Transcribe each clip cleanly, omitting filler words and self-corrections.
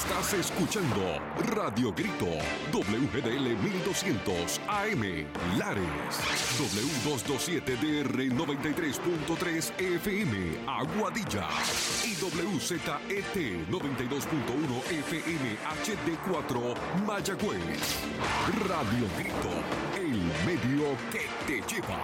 Estás escuchando Radio Grito, WGDL 1200 AM, Lares, W227DR 93.3 FM, Aguadilla, y WZET 92.1 FM HD4, Mayagüez. Radio Grito, el medio que te lleva.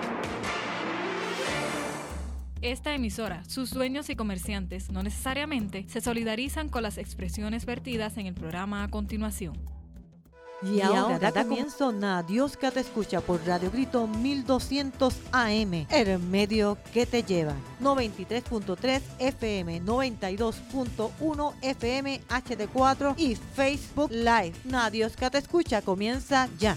Esta emisora, sus dueños y comerciantes no necesariamente se solidarizan con las expresiones vertidas en el programa a continuación. Y ahora da comienzo Dios que te escucha por Radio Grito 1200 AM, el medio que te lleva. 93.3 FM, 92.1 FM HD4 y Facebook Live. Dios que te escucha comienza ya.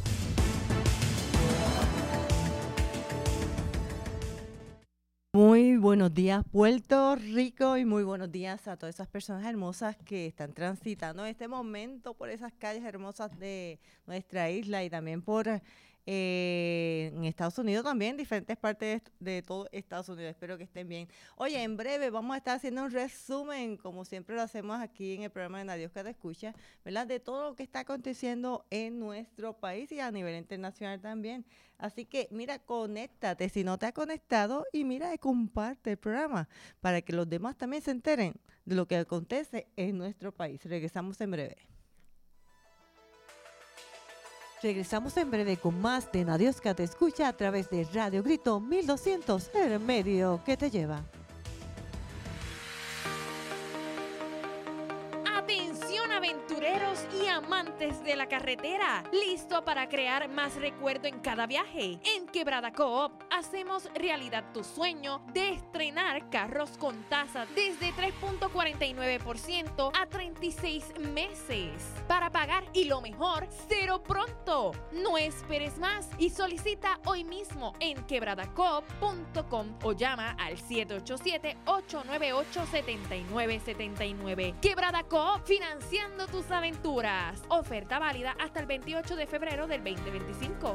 Muy buenos días Puerto Rico y muy buenos días a todas esas personas hermosas que están transitando en este momento por esas calles hermosas de nuestra isla y también por en Estados Unidos también, diferentes partes de todo Estados Unidos. Espero que estén bien. Oye, en breve vamos a estar haciendo un resumen, como siempre lo hacemos aquí en el programa de Dios que te escucha, ¿verdad? De todo lo que está aconteciendo en nuestro país y a nivel internacional también. Así que, mira, conéctate si no te has conectado y mira, comparte el programa para que los demás también se enteren de lo que acontece en nuestro país. Regresamos en breve. Regresamos en breve con más de Dios que te escucha a través de Radio Grito 1200, el medio que te lleva. Atención aventureros y amantes de la carretera, listo para crear más recuerdo en cada viaje. En Quebrada Coop hacemos realidad tu sueño de estrenar carros con tasas desde 3.49% a 36 meses para pagar y lo mejor, cero pronto. No esperes más y solicita hoy mismo en quebradacoop.com o llama al 787-898-7979. Quebrada Coop, financiando tus aventuras. Oferta válida hasta el 28 de febrero del 2025.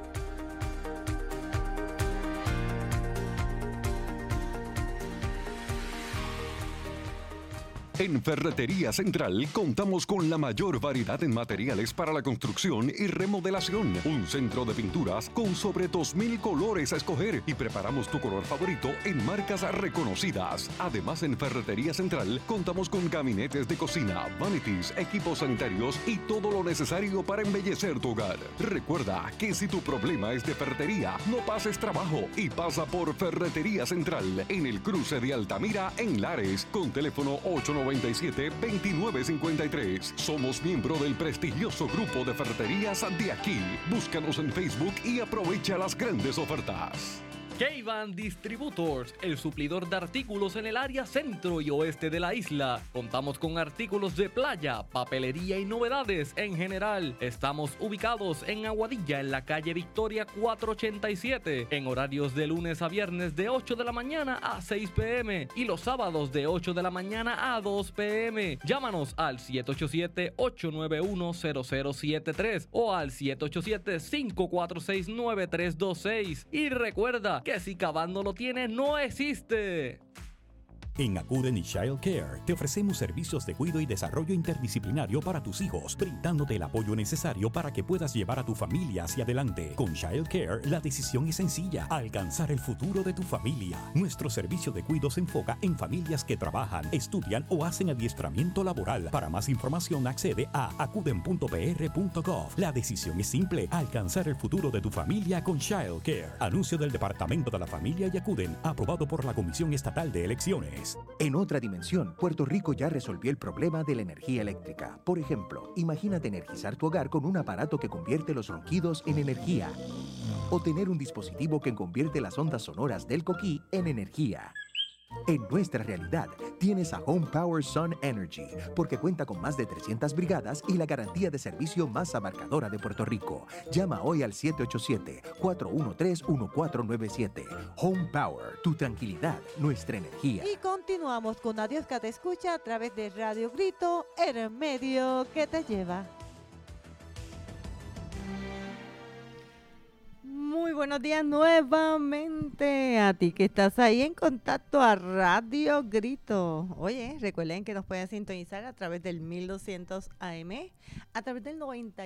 En Ferretería Central contamos con la mayor variedad en materiales para la construcción y remodelación. Un centro de pinturas con sobre 2,000 colores a escoger y preparamos tu color favorito en marcas reconocidas. Además, en Ferretería Central contamos con gabinetes de cocina, vanities, equipos sanitarios y todo lo necesario para embellecer tu hogar. Recuerda que si tu problema es de ferretería, no pases trabajo y pasa por Ferretería Central en el cruce de Altamira en Lares con teléfono 897-2953. Somos miembro del prestigioso grupo de ferreterías de aquí. Búscanos en Facebook y aprovecha las grandes ofertas. K-Van Distributors, el suplidor de artículos en el área centro y oeste de la isla. Contamos con artículos de playa, papelería y novedades en general. Estamos ubicados en Aguadilla, en la calle Victoria 487, en horarios de lunes a viernes de 8 de la mañana a 6 p.m. y los sábados de 8 de la mañana a 2 p.m. Llámanos al 787-891-0073 o al 787-546-9326 y recuerda que si Cavando lo tiene, no existe. En Acuden y Child Care te ofrecemos servicios de cuidado y desarrollo interdisciplinario para tus hijos, brindándote el apoyo necesario para que puedas llevar a tu familia hacia adelante. Con Child Care, la decisión es sencilla: alcanzar el futuro de tu familia. Nuestro servicio de cuidado se enfoca en familias que trabajan, estudian o hacen adiestramiento laboral. Para más información, accede a acuden.pr.gov. La decisión es simple: alcanzar el futuro de tu familia con Child Care. Anuncio del Departamento de la Familia y Acuden, aprobado por la Comisión Estatal de Elecciones. En otra dimensión, Puerto Rico ya resolvió el problema de la energía eléctrica. Por ejemplo, imagínate energizar tu hogar con un aparato que convierte los ronquidos en energía. O tener un dispositivo que convierte las ondas sonoras del coquí en energía. En nuestra realidad, tienes a Home Power Sun Energy, porque cuenta con más de 300 brigadas y la garantía de servicio más abarcadora de Puerto Rico. Llama hoy al 787-413-1497. Home Power, tu tranquilidad, nuestra energía. Y continuamos con Dios que te escucha a través de Radio Grito, el medio que te lleva. Muy buenos días nuevamente a ti que estás ahí en contacto a Radio Grito. Oye, recuerden que nos pueden sintonizar a través del 1200 AM, a través del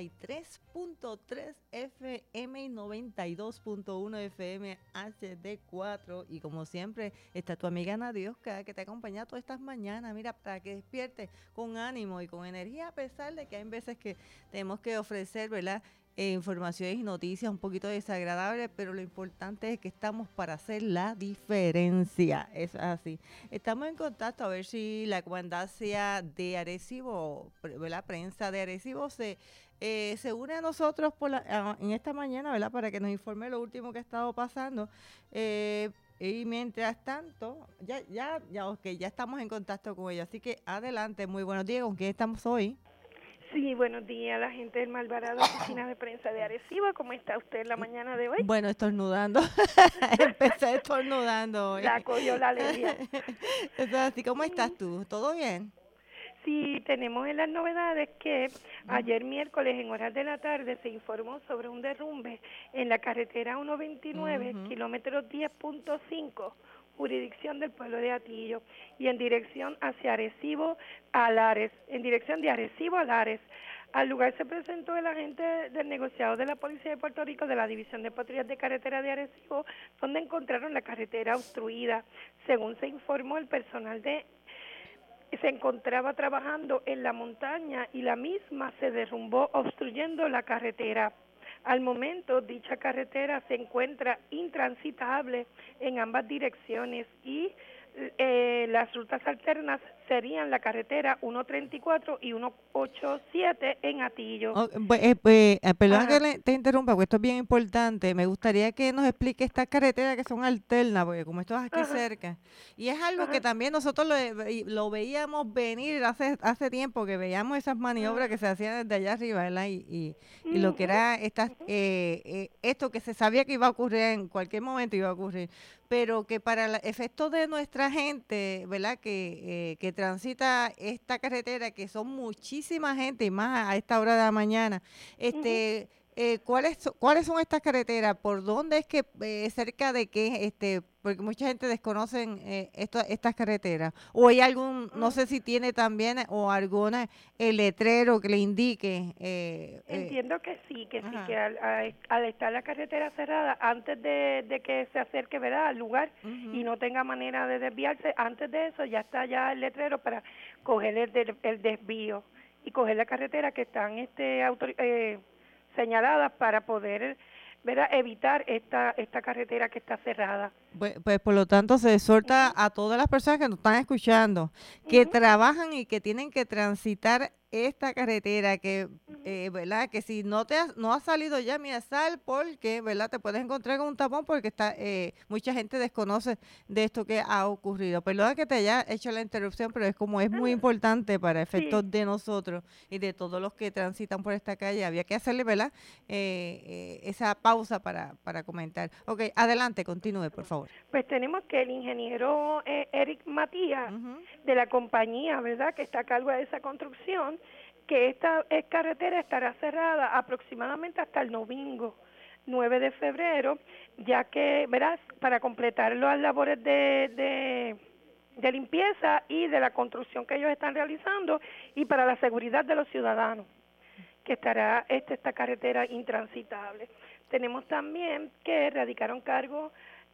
93.3 FM y 92.1 FM HD4. Y como siempre, está tu amiga Nadiosca, que te acompaña todas estas mañanas, mira, para que despiertes con ánimo y con energía, a pesar de que hay veces que tenemos que ofrecer, ¿verdad?, informaciones y noticias un poquito desagradables, pero lo importante es que estamos para hacer la diferencia. Es así. Estamos en contacto a ver si la comandancia de Arecibo, la prensa de Arecibo se une a nosotros en esta mañana, ¿verdad?, para que nos informe lo último que ha estado pasando. Y mientras tanto, ya estamos en contacto con ella. Así que adelante, muy buenos días. ¿Con quién estamos hoy? Sí, buenos días, la gente del Malvarado, oficina de prensa de Arecibo. ¿Cómo está usted en la mañana de hoy? Bueno, estornudando. Empecé estornudando hoy. La cogió la alegría. Eso, así, ¿cómo estás tú? ¿Todo bien? Sí, tenemos en las novedades que ayer miércoles en horas de la tarde se informó sobre un derrumbe en la carretera 129, kilómetros 10.5, jurisdicción del pueblo de Atillo, y en dirección hacia Arecibo a Lares, en dirección de Arecibo a Lares. Al lugar se presentó el agente del negociado de la Policía de Puerto Rico de la División de Patrullas de Carretera de Arecibo, donde encontraron la carretera obstruida. Según se informó, el personal se encontraba trabajando en la montaña y la misma se derrumbó obstruyendo la carretera. Al momento, dicha carretera se encuentra intransitable en ambas direcciones y las rutas alternas serían la carretera 134 y 187 en Atillo. Perdón que te interrumpa, porque esto es bien importante. Me gustaría que nos explique estas carreteras que son alternas, porque como esto es aquí cerca. Y es algo que también nosotros lo veíamos venir hace tiempo, que veíamos esas maniobras que se hacían desde allá arriba, ¿verdad? Y lo que era esto que se sabía que iba a ocurrir en cualquier momento, iba a ocurrir. Pero que para el efecto de nuestra gente, ¿verdad?, que transita esta carretera, que son muchísima gente y más a esta hora de la mañana, ¿cuáles son estas carreteras? ¿Por dónde es que, cerca de qué? Porque mucha gente desconoce estas carreteras. O hay algún, no sé si tiene también, o algún letrero que le indique. Entiendo que sí, que al estar la carretera cerrada, antes de que se acerque, ¿verdad?, al lugar y no tenga manera de desviarse, antes de eso ya está ya el letrero para coger el desvío y coger la carretera que están señaladas para poder, ¿verdad?, evitar esta carretera que está cerrada. Pues por lo tanto se exhorta a todas las personas que nos están escuchando, que trabajan y que tienen que transitar esta carretera, que ¿verdad?, que si no has salido ya, mira, sal, porque, ¿verdad?, te puedes encontrar con un tapón, porque mucha gente desconoce de esto que ha ocurrido. Perdona que te haya hecho la interrupción, pero es muy importante para efectos de nosotros y de todos los que transitan por esta calle. Había que hacerle, ¿verdad?, esa pausa para comentar. Ok, adelante, continúe, por favor. Pues tenemos que el ingeniero Eric Matías, de la compañía, ¿verdad?, que está a cargo de esa construcción, que esta carretera estará cerrada aproximadamente hasta el domingo 9 de febrero, ya que, verás, para completar las labores de limpieza y de la construcción que ellos están realizando y para la seguridad de los ciudadanos, que estará esta carretera intransitable. Tenemos también que erradicaron cargos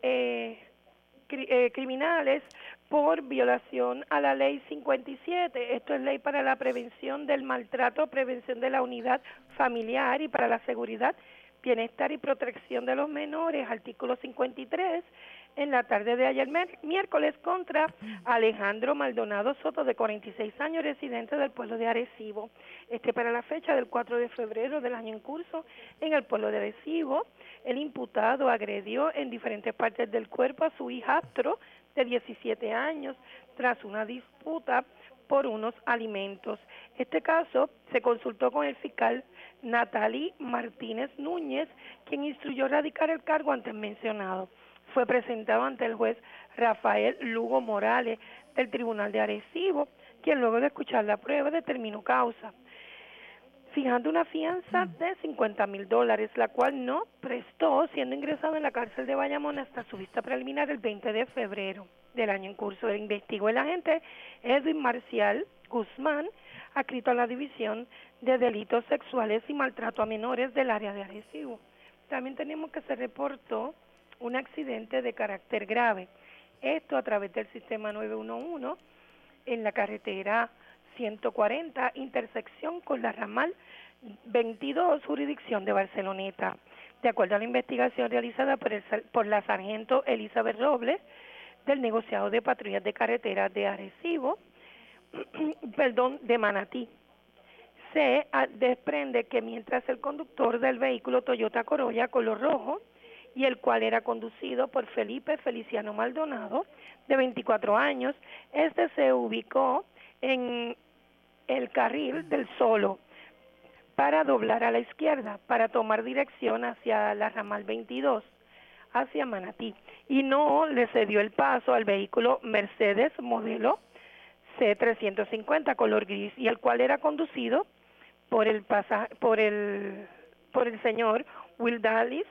criminales por violación a la ley 57, esto es ley para la prevención del maltrato, prevención de la unidad familiar y para la seguridad, bienestar y protección de los menores, artículo 53, en la tarde de ayer miércoles contra Alejandro Maldonado Soto, de 46 años, residente del pueblo de Arecibo. Para la fecha del 4 de febrero del año en curso, en el pueblo de Arecibo, el imputado agredió en diferentes partes del cuerpo a su hijastro de 17 años tras una disputa por unos alimentos. Este caso se consultó con el fiscal Natalie Martínez Núñez, quien instruyó radicar el cargo antes mencionado. Fue presentado ante el juez Rafael Lugo Morales del Tribunal de Arecibo, quien luego de escuchar la prueba determinó causa. fijando una fianza de $50,000, la cual no prestó, siendo ingresado en la cárcel de Bayamón hasta su vista preliminar el 20 de febrero del año en curso. Investigó el agente Edwin Marcial Guzmán, adscrito a la División de Delitos Sexuales y Maltrato a Menores del área de Arecibo. También tenemos que se reportó un accidente de carácter grave, esto a través del sistema 911 en la carretera 140, intersección con la ramal 22, jurisdicción de Barceloneta. De acuerdo a la investigación realizada por la sargento Elizabeth Robles, del negociado de patrullas de carreteras de Arecibo, de Manatí, se desprende que mientras el conductor del vehículo Toyota Corolla color rojo, y el cual era conducido por Felipe Feliciano Maldonado, de 24 años, este se ubicó en el carril del solo para doblar a la izquierda, para tomar dirección hacia la ramal 22, hacia Manatí, y no le cedió el paso al vehículo Mercedes modelo C350 color gris, y el cual era conducido por el señor Wildalis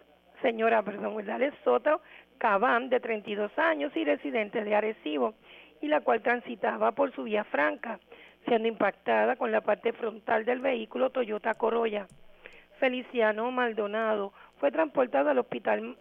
Soto Cabán, de 32 años y residente de Arecibo, y la cual transitaba por su vía franca, siendo impactada con la parte frontal del vehículo Toyota Corolla. Feliciano Maldonado fue transportado al Hospital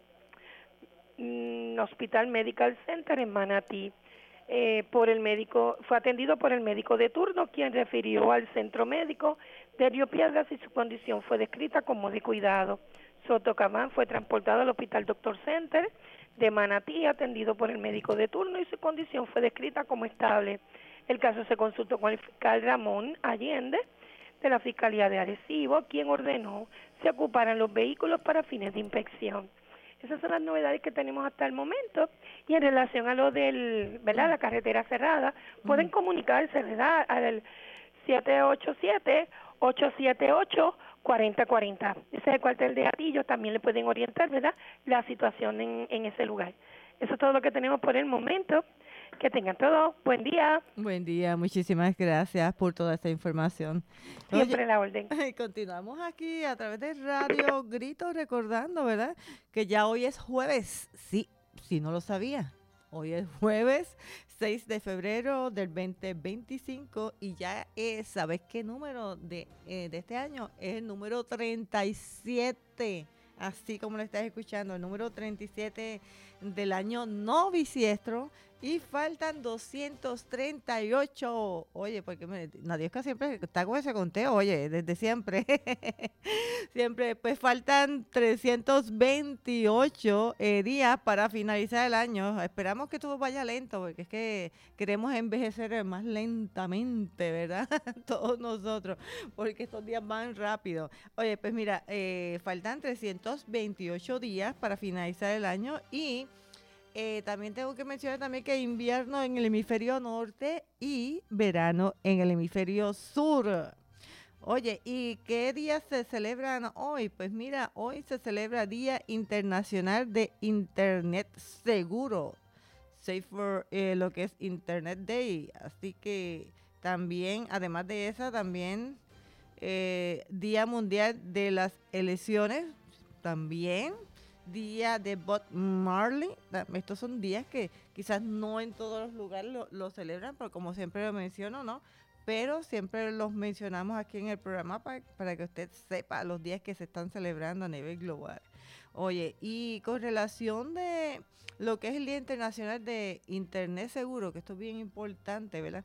Medical Center en Manatí. Fue atendido por el médico de turno, quien refirió al centro médico de Río Piedras y su condición fue descrita como de cuidado. Soto Cabán fue transportado al Hospital Doctor Center de Manatí, atendido por el médico de turno, y su condición fue descrita como estable. El caso se consultó con el fiscal Ramón Allende de la Fiscalía de Arecibo, quien ordenó se ocuparan los vehículos para fines de inspección. Esas son las novedades que tenemos hasta el momento. Y en relación a lo del, ¿verdad?, la carretera cerrada, pueden comunicarse, ¿verdad?, al 787-878-4040. Ese es el cuartel de Atillo, también le pueden orientar, ¿verdad?, la situación en ese lugar. Eso es todo lo que tenemos por el momento. Que tengan todo. Buen día. Buen día. Muchísimas gracias por toda esta información. Siempre la orden. Continuamos aquí a través de Radio Grito, recordando, ¿verdad?, que ya hoy es jueves. Sí, si no lo sabía. Hoy es jueves 6 de febrero del 2025 y ya es, ¿sabes qué número de este año? Es el número 37. Así como lo estás escuchando, el número 37 del año no bisiestro, y faltan 238. Oye, porque Nadiesca siempre está con ese conteo, oye, desde siempre. Siempre, pues faltan 328 días para finalizar el año. Esperamos que todo vaya lento, porque es que queremos envejecer más lentamente, ¿verdad? Todos nosotros, porque estos días van rápido. Oye, pues mira, faltan 328 días para finalizar el año, y también tengo que mencionar también que invierno en el hemisferio norte y verano en el hemisferio sur. Oye, ¿y qué días se celebran hoy? Pues mira, hoy se celebra Día Internacional de Internet Seguro, Safer, lo que es Internet Day. Así que también, además de esa, también Día Mundial de las Elecciones, también Día de Bob Marley. Estos son días que quizás no en todos los lugares lo celebran, pero como siempre lo menciono, ¿no? Pero siempre los mencionamos aquí en el programa para que usted sepa los días que se están celebrando a nivel global. Oye, y con relación de lo que es el Día Internacional de Internet Seguro, que esto es bien importante, ¿verdad?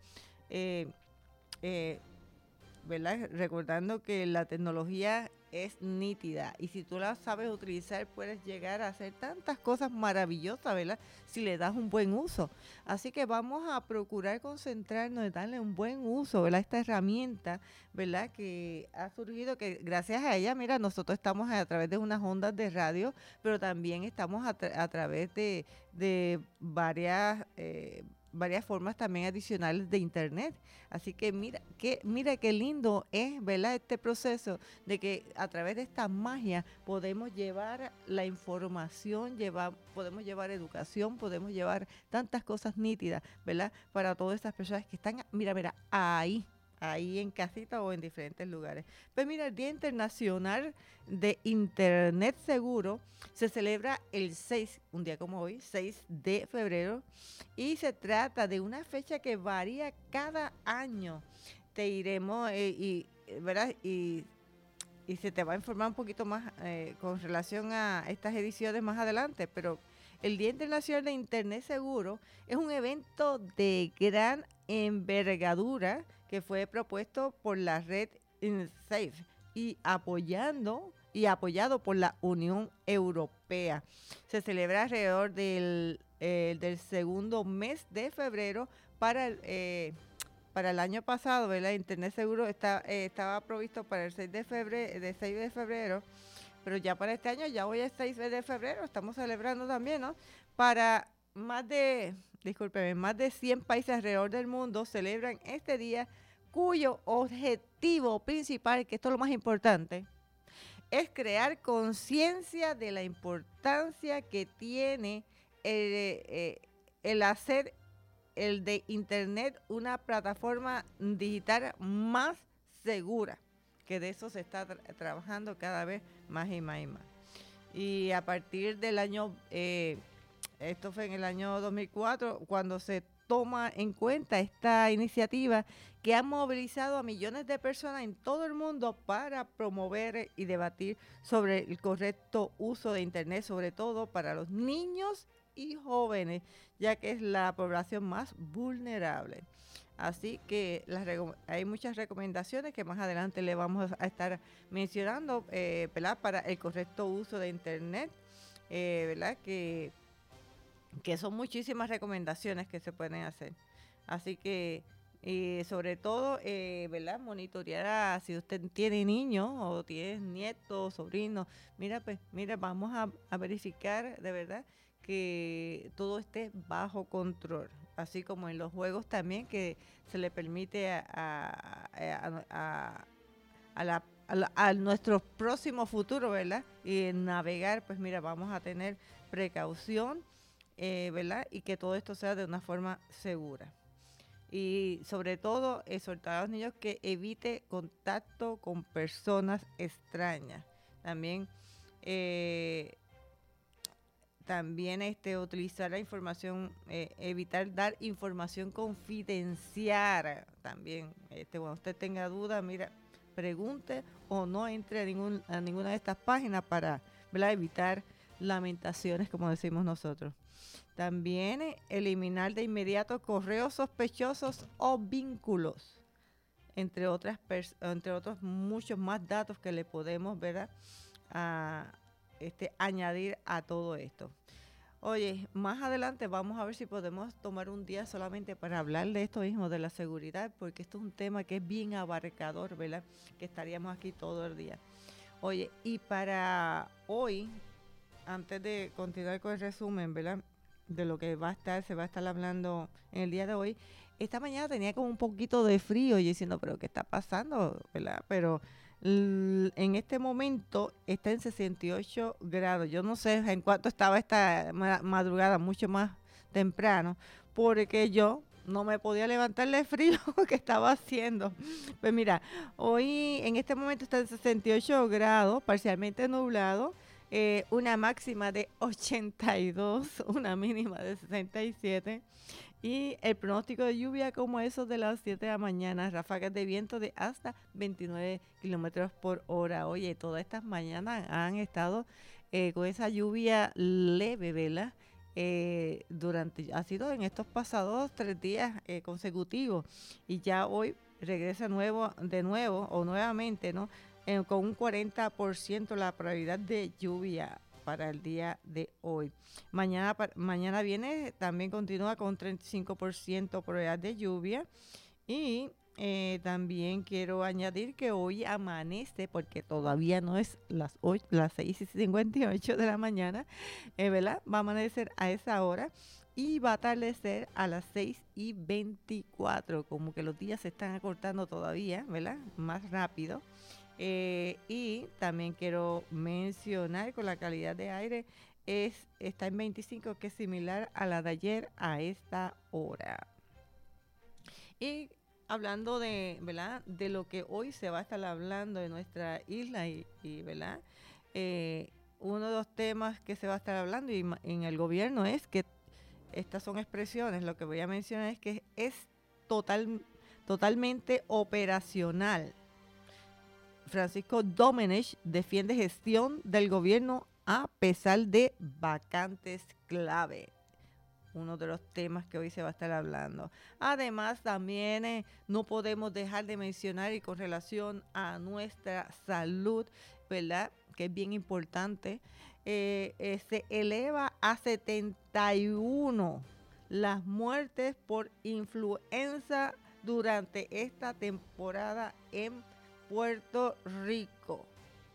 ¿Verdad? Recordando que la tecnología es nítida y si tú la sabes utilizar puedes llegar a hacer tantas cosas maravillosas, ¿verdad?, si le das un buen uso. Así que vamos a procurar concentrarnos en darle un buen uso, ¿verdad?, esta herramienta, ¿verdad?, que ha surgido, que gracias a ella, mira, nosotros estamos a través de unas ondas de radio, pero también estamos a través de varias formas también adicionales de internet. Así que mira qué lindo es, ¿verdad?, este proceso de que a través de esta magia podemos llevar la información, podemos llevar educación, podemos llevar tantas cosas nítidas, ¿verdad?, para todas estas personas que están, mira, ahí ahí en casita o en diferentes lugares. Pues mira, el Día Internacional de Internet Seguro se celebra el 6, un día como hoy, 6 de febrero, y se trata de una fecha que varía cada año. Te iremos, ¿verdad? Y se te va a informar un poquito más con relación a estas ediciones más adelante, pero el Día Internacional de Internet Seguro es un evento de gran envergadura que fue propuesto por la red InSafe y apoyado por la Unión Europea. Se celebra alrededor del segundo mes de febrero para el año pasado, ¿verdad? Internet Seguro estaba provisto para el 6 de febrero, pero ya para este año, ya hoy es 6 de febrero, estamos celebrando también, ¿no? Para más de 100 países alrededor del mundo celebran este día, cuyo objetivo principal, que esto es lo más importante, es crear conciencia de la importancia que tiene el hacer el de Internet una plataforma digital más segura, que de eso se está trabajando cada vez más y más y más. Y a partir del año, esto fue en el año 2004, cuando se toma en cuenta esta iniciativa que ha movilizado a millones de personas en todo el mundo para promover y debatir sobre el correcto uso de Internet, sobre todo para los niños y jóvenes, ya que es la población más vulnerable. Así que hay muchas recomendaciones que más adelante le vamos a estar mencionando, ¿verdad? Para el correcto uso de Internet, ¿verdad? Que son muchísimas recomendaciones que se pueden hacer. Así que, sobre todo, ¿verdad? Monitorear si usted tiene niños o tiene nietos, sobrinos. Mira, vamos a verificar de verdad que todo esté bajo control, así como en los juegos también, que se le permite a nuestro próximo futuro, ¿verdad? Y navegar, pues mira, vamos a tener precaución, ¿verdad? Y que todo esto sea de una forma segura. Y sobre todo, exhortar a los niños que evite contacto con personas extrañas. También utilizar la información, evitar dar información confidencial también. Cuando usted tenga duda, mira, pregunte o no entre a ninguna de estas páginas para, ¿verdad?, evitar lamentaciones, como decimos nosotros. También eliminar de inmediato correos sospechosos o vínculos, entre otros muchos más datos que le podemos, ¿verdad?, añadir a todo esto. Oye, más adelante vamos a ver si podemos tomar un día solamente para hablar de esto mismo, de la seguridad, porque esto es un tema que es bien abarcador, ¿verdad? Que estaríamos aquí todo el día. Oye, y para hoy, antes de continuar con el resumen, ¿verdad?, de lo que se va a estar hablando en el día de hoy, esta mañana tenía como un poquito de frío y diciendo, pero ¿qué está pasando?, ¿verdad? Pero en este momento está en 68 grados. Yo no sé en cuánto estaba esta madrugada, mucho más temprano, porque yo no me podía levantar de frío que estaba haciendo. Pues mira, hoy en este momento está en 68 grados, parcialmente nublado, una máxima de 82, una mínima de 67. Y el pronóstico de lluvia como eso de las 7 de la mañana, ráfagas de viento de hasta 29 kilómetros por hora. Oye, todas estas mañanas han estado con esa lluvia leve, ¿verdad? Ha sido en estos pasados 3 días consecutivos. Y ya hoy regresa nuevamente, ¿no? Con un 40% la probabilidad de lluvia para el día de hoy. Mañana viene, también continúa con 35% probabilidad de lluvia. Y también quiero añadir que hoy amanece, porque todavía no es las 6:58 de la mañana, ¿verdad? Va a amanecer a esa hora y va a atardecer a las 6:24, como que los días se están acortando todavía, ¿verdad? Más rápido. Y también quiero mencionar con la calidad de aire está en 25, que es similar a la de ayer a esta hora. Y hablando de, ¿verdad?, de lo que hoy se va a estar hablando en nuestra isla y ¿verdad? Uno de los temas que se va a estar hablando en el gobierno es que estas son expresiones, lo que voy a mencionar es que es totalmente operacional. Francisco Domenech defiende gestión del gobierno a pesar de vacantes clave. Uno de los temas que hoy se va a estar hablando. Además, también no podemos dejar de mencionar y con relación a nuestra salud, ¿verdad?, que es bien importante, se eleva a 71 las muertes por influenza durante esta temporada en Puerto Rico.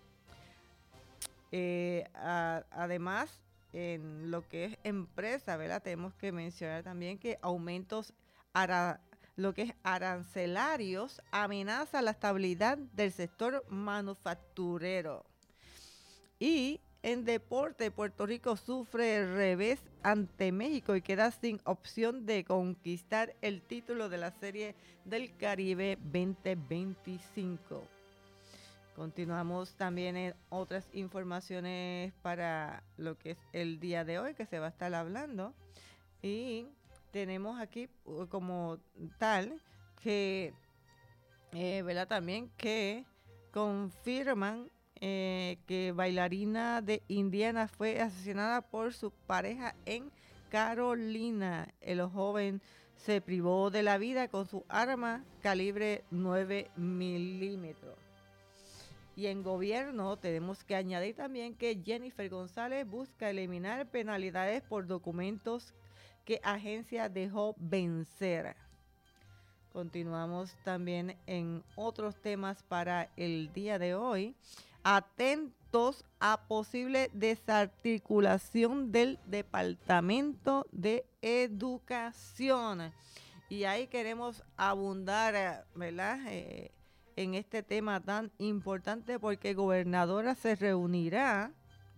Además, en lo que es empresa, ¿verdad?, tenemos que mencionar también que aumentos lo que es arancelarios amenaza la estabilidad del sector manufacturero. Y en deporte, Puerto Rico sufre revés ante México y queda sin opción de conquistar el título de la Serie del Caribe 2025. Continuamos también en otras informaciones para lo que es el día de hoy que se va a estar hablando. Y tenemos aquí como tal que, ¿verdad?, también que confirman que bailarina de Indiana fue asesinada por su pareja en Carolina. El joven se privó de la vida con su arma calibre 9 milímetros. Y en gobierno tenemos que añadir también que Jennifer González busca eliminar penalidades por documentos que agencia dejó vencer. Continuamos también en otros temas para el día de hoy. Atentos a posible desarticulación del Departamento de Educación. Y ahí queremos abundar, ¿verdad?, en este tema tan importante porque gobernadora se reunirá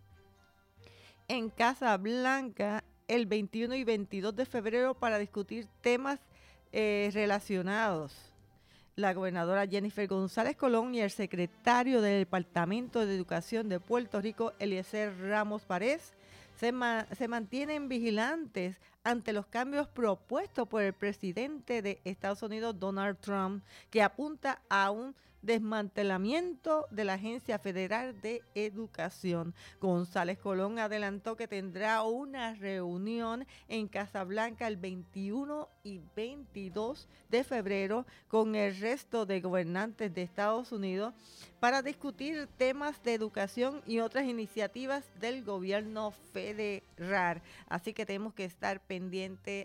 en Casa Blanca el 21 y 22 de febrero para discutir temas relacionados. La gobernadora Jennifer González Colón y el secretario del Departamento de Educación de Puerto Rico, Eliezer Ramos Párez, se mantienen vigilantes ante los cambios propuestos por el presidente de Estados Unidos, Donald Trump, que apunta a un desmantelamiento de la Agencia Federal de Educación. González Colón adelantó que tendrá una reunión en Casa Blanca el 21 y 22 de febrero con el resto de gobernantes de Estados Unidos para discutir temas de educación y otras iniciativas del gobierno federal. Así que tenemos que estar pendientes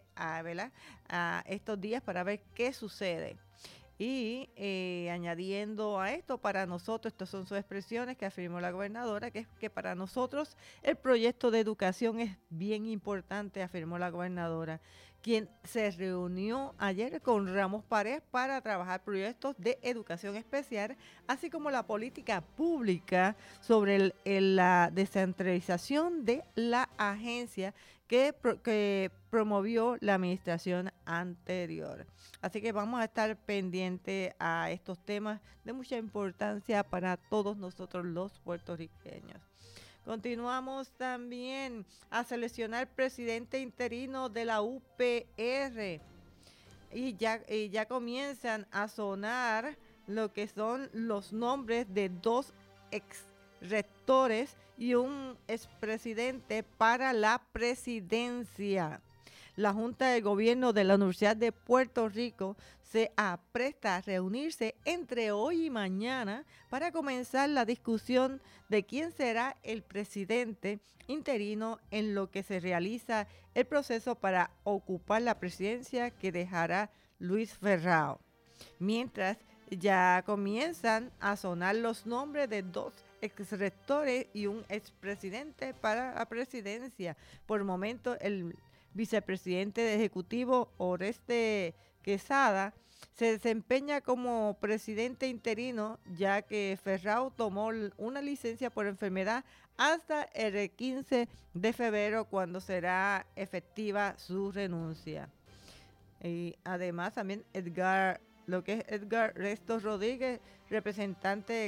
a estos días para ver qué sucede. Y añadiendo a esto, para nosotros, estas son sus expresiones que afirmó la gobernadora, que es que para nosotros el proyecto de educación es bien importante, afirmó la gobernadora, quien se reunió ayer con Ramos Párez para trabajar proyectos de educación especial, así como la política pública sobre la descentralización de la agencia que promovió la administración anterior. Así que vamos a estar pendientes a estos temas de mucha importancia para todos nosotros los puertorriqueños. Continuamos también a seleccionar presidente interino de la UPR y ya comienzan a sonar lo que son los nombres de dos ex rectores y un expresidente para la presidencia. La Junta de Gobierno de la Universidad de Puerto Rico se apresta a reunirse entre hoy y mañana para comenzar la discusión de quién será el presidente interino en lo que se realiza el proceso para ocupar la presidencia que dejará Luis Ferrao. Mientras ya comienzan a sonar los nombres de dos exrectores y un expresidente para la presidencia. Por el momento, el vicepresidente de Ejecutivo, Oreste Quesada, se desempeña como presidente interino, ya que Ferrao tomó una licencia por enfermedad hasta el 15 de febrero, cuando será efectiva su renuncia. Y además también Edgar lo que es Edgar Resto Rodríguez, representante de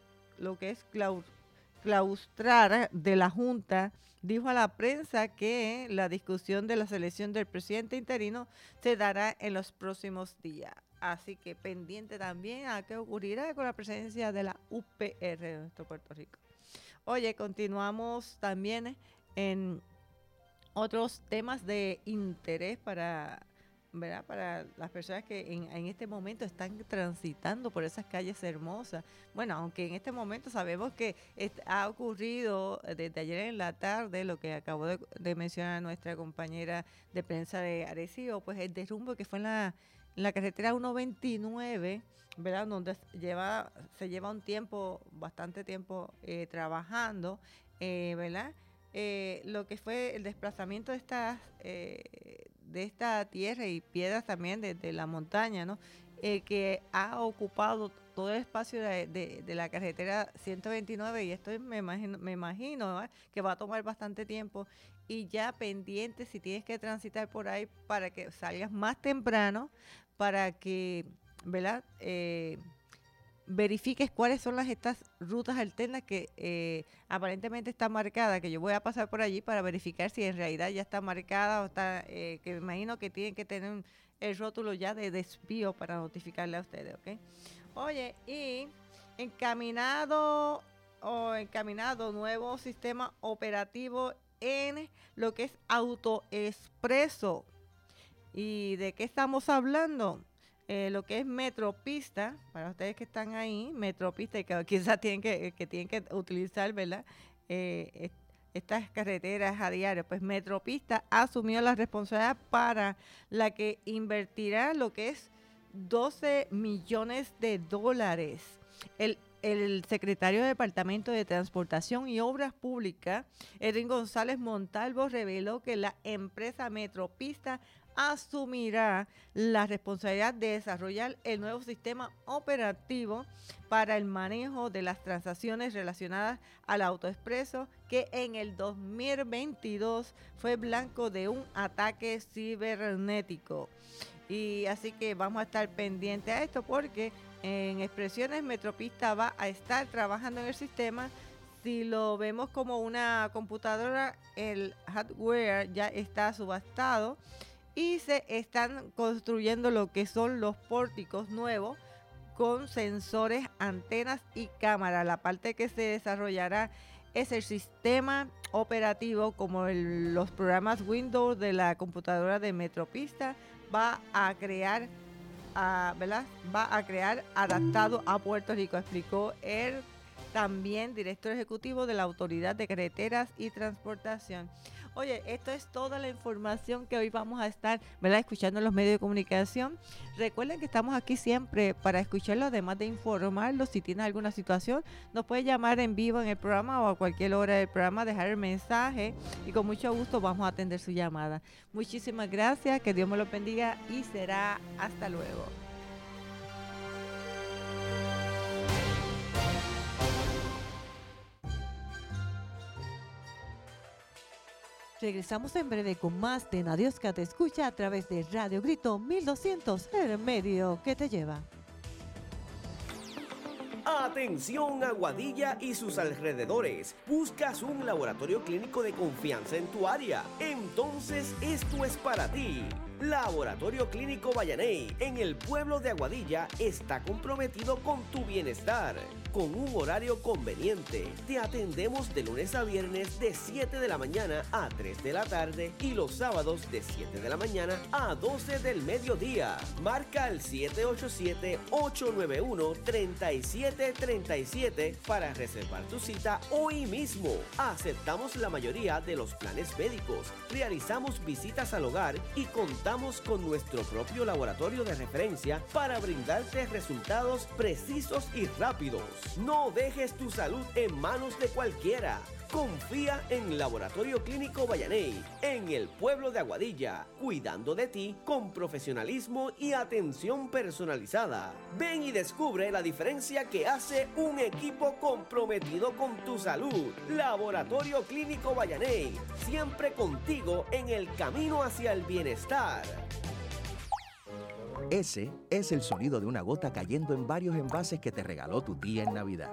claustrar de la Junta, dijo a la prensa que la discusión de la selección del presidente interino se dará en los próximos días. Así que pendiente también a qué ocurrirá con la presencia de la UPR de nuestro Puerto Rico. Oye, continuamos también en otros temas de interés para las personas que en este momento están transitando por esas calles hermosas. Bueno, aunque en este momento sabemos que ha ocurrido desde ayer en la tarde, lo que acabó de mencionar nuestra compañera de prensa de Arecibo, pues el derrumbe que fue en la carretera 129, ¿verdad? Donde se lleva un tiempo, bastante tiempo trabajando, ¿verdad? Lo que fue el desplazamiento de esta tierra y piedras también de la montaña, ¿no? Que ha ocupado todo el espacio de la carretera 129, y esto me imagino, ¿verdad?, que va a tomar bastante tiempo, y ya pendiente si tienes que transitar por ahí para que salgas más temprano, para que, ¿verdad?, verifiques cuáles son estas rutas alternas que aparentemente está marcada, que yo voy a pasar por allí para verificar si en realidad ya está marcada o está, que me imagino que tienen que tener el rótulo ya de desvío para notificarle a ustedes, ¿ok? Oye, y encaminado nuevo sistema operativo en lo que es AutoExpreso. ¿Y de qué estamos hablando? Lo que es Metropista, para ustedes que están ahí, Metropista, y que quizás tienen que utilizar, ¿verdad?, estas carreteras a diario. Pues Metropista ha asumido la responsabilidad para la que invertirá lo que es $12 millones. El secretario del Departamento de Transportación y Obras Públicas, Edwin González Montalvo, reveló que la empresa Metropista asumirá la responsabilidad de desarrollar el nuevo sistema operativo para el manejo de las transacciones relacionadas al AutoExpreso, que en el 2022 fue blanco de un ataque cibernético. Y así que vamos a estar pendientes a esto, porque en expresiones Metropista va a estar trabajando en el sistema. Si lo vemos como una computadora, el hardware ya está subastado y se están construyendo lo que son los pórticos nuevos con sensores, antenas y cámaras. La parte que se desarrollará es el sistema operativo, como los programas Windows de la computadora de Metropista va a crear, ¿verdad?, va a crear adaptado a Puerto Rico, explicó el también director ejecutivo de la Autoridad de Carreteras y Transportación. Oye, esto es toda la información que hoy vamos a estar, ¿verdad?, escuchando en los medios de comunicación. Recuerden que estamos aquí siempre para escucharlo, además de informarlos. Si tienen alguna situación, nos puede llamar en vivo en el programa o a cualquier hora del programa, dejar el mensaje y con mucho gusto vamos a atender su llamada. Muchísimas gracias, que Dios me lo bendiga y será hasta luego. Regresamos en breve con más de Nadios que te escucha a través de Radio Grito 1200, el medio que te lleva. Atención Aguadilla y sus alrededores. ¿Buscas un laboratorio clínico de confianza en tu área? Entonces esto es para ti. Laboratorio Clínico Vallaney, en el pueblo de Aguadilla, está comprometido con tu bienestar. Con un horario conveniente, te atendemos de lunes a viernes de 7 de la mañana a 3 de la tarde y los sábados de 7 de la mañana a 12 del mediodía. Marca el 787-891-3737 para reservar tu cita hoy mismo. Aceptamos la mayoría de los planes médicos, realizamos visitas al hogar y contamos con nuestro propio laboratorio de referencia para brindarte resultados precisos y rápidos. No dejes tu salud en manos de cualquiera. Confía en Laboratorio Clínico Vallaney, en el pueblo de Aguadilla, cuidando de ti con profesionalismo y atención personalizada. Ven y descubre la diferencia que hace un equipo comprometido con tu salud. Laboratorio Clínico Vallaney, siempre contigo en el camino hacia el bienestar. Ese es el sonido de una gota cayendo en varios envases que te regaló tu tía en Navidad.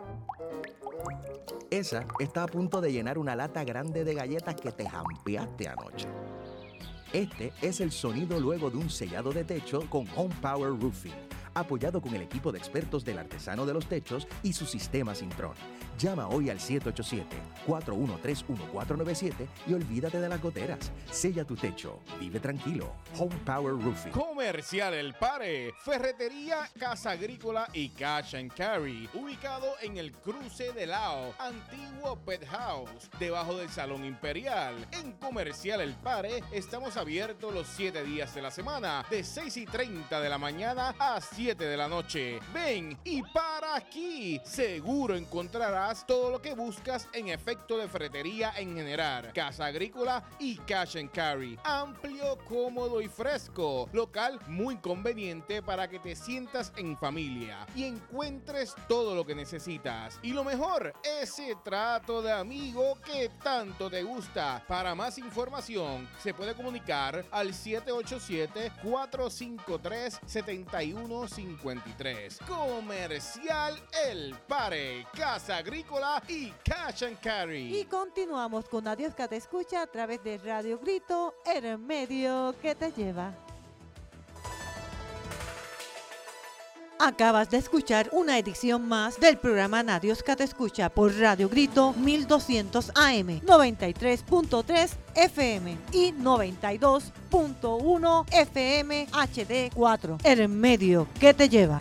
Esa está a punto de llenar una lata grande de galletas que te jampeaste anoche. Este es el sonido luego de un sellado de techo con Home Power Roofing, apoyado con el equipo de expertos del artesano de los techos y su sistema Sintron. Llama hoy al 787-413-1497 y olvídate de las goteras. Sella tu techo. Vive tranquilo. Home Power Roofing. Comercial El Pare. Ferretería, Casa Agrícola y Cash and Carry. Ubicado en el cruce de Lao. Antiguo Pet House. Debajo del Salón Imperial. En Comercial El Pare estamos abiertos los 7 días de la semana. De 6:30 de la mañana a 7 de la noche. Ven y para aquí. Seguro encontrarás todo lo que buscas en efecto de ferretería en general. Casa Agrícola y Cash and Carry. Amplio, cómodo y fresco. Local muy conveniente para que te sientas en familia y encuentres todo lo que necesitas. Y lo mejor, ese trato de amigo que tanto te gusta. Para más información, se puede comunicar al 787-453-7153. Comercial El Pare. Casa Agrícola y Cash and Carry. Y continuamos con Adiós que te escucha a través de Radio Grito, el medio que te lleva. Acabas de escuchar una edición más del programa Nadios que te escucha por Radio Grito 1200 AM, 93.3 FM y 92.1 FM HD4. El medio que te lleva.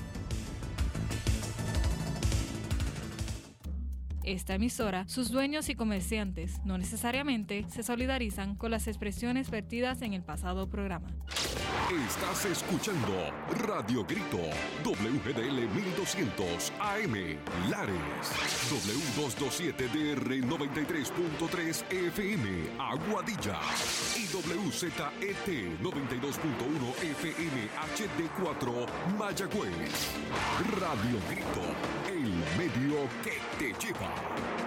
Esta emisora, sus dueños y comerciantes no necesariamente se solidarizan con las expresiones vertidas en el pasado programa. Estás escuchando Radio Grito, WGDL 1200 AM, Lares, W227DR 93.3 FM, Aguadilla y WZET 92.1 FM HD4, Mayagüez. Radio Grito, el medio que te lleva.